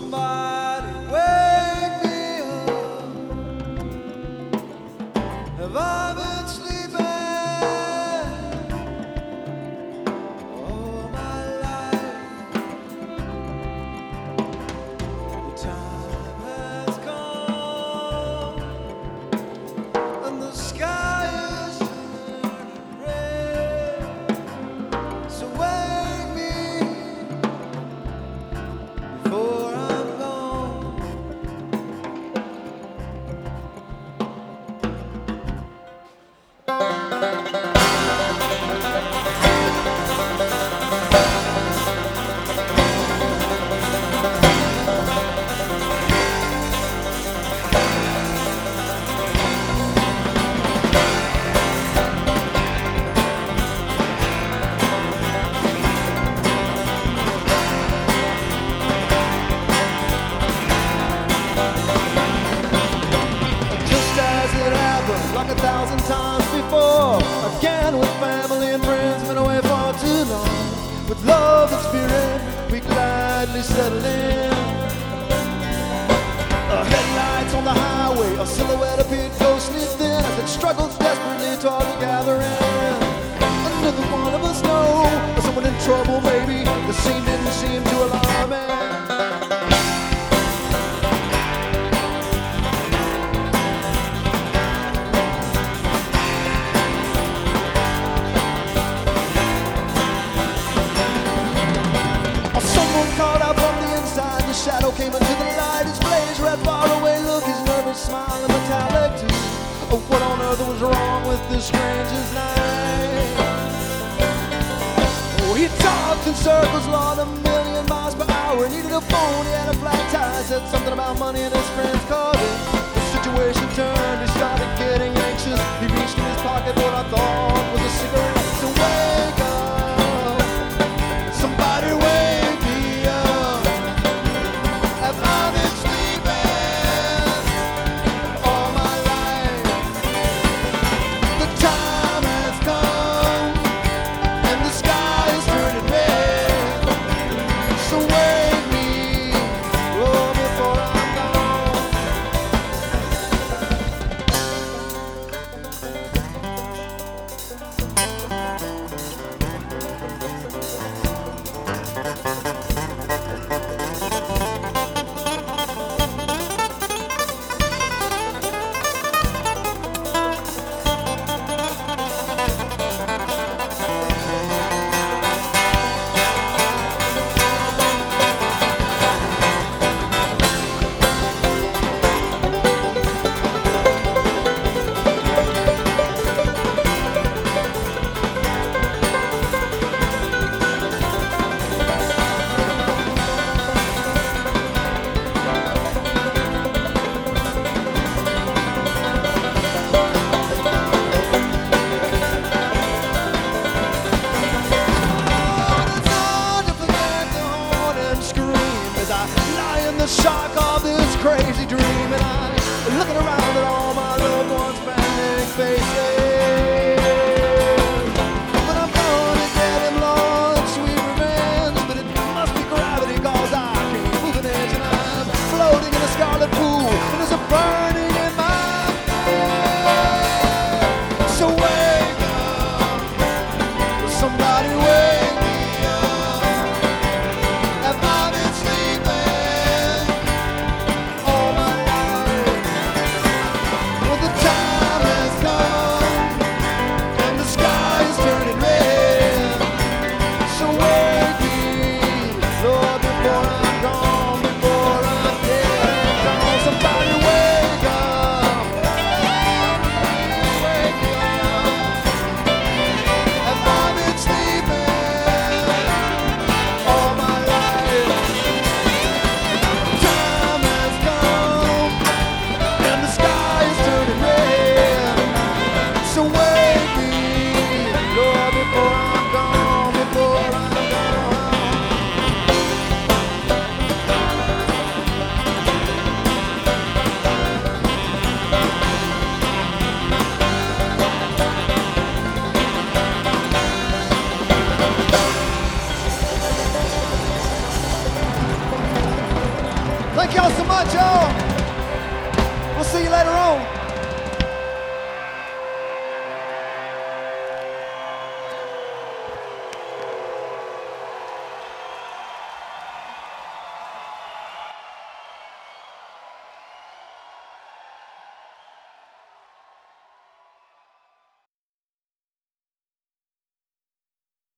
Somebody wake me up. Have I been sleeping all my life? The time has come and the sky is turning red. So wake me before I'm gone. Just as it happened, like 1,000 times before. Again with family and friends, been away far too long. With love and spirit, we gladly settled in. Headlights on the highway, a silhouette appeared ghostly thin as it struggled desperately toward the gathering. Another one of us know someone in trouble, maybe. The scene didn't seem too alarming. Someone called out from the inside. The shadow came into the light. His blaze red far away look, his nervous smile and metallic too. Oh, what on earth was wrong with this stranger's night? Oh, he talked in circles, Lord, 1,000,000 miles per hour. Needed a phone, he had a flat tire. Said something about money and his friends called it. The situation turned, he started getting anxious. He reached in his pocket what I thought was a cigarette. To wake up, somebody wake me up. Have I been sleeping all my life? The time has come and the sky is turning red. So wake me, oh, before I'm gone. The shock of this crazy dream, and I'm looking around at all my loved ones' panic faces. But I'm gonna get him, Lord, sweet revenge. But it must be gravity, cause I can't move an inch, and I'm floating in a scarlet pool, and there's a burning in my head. So wake up, somebody wake me up. Have I been sleeping all my life? much, y'all.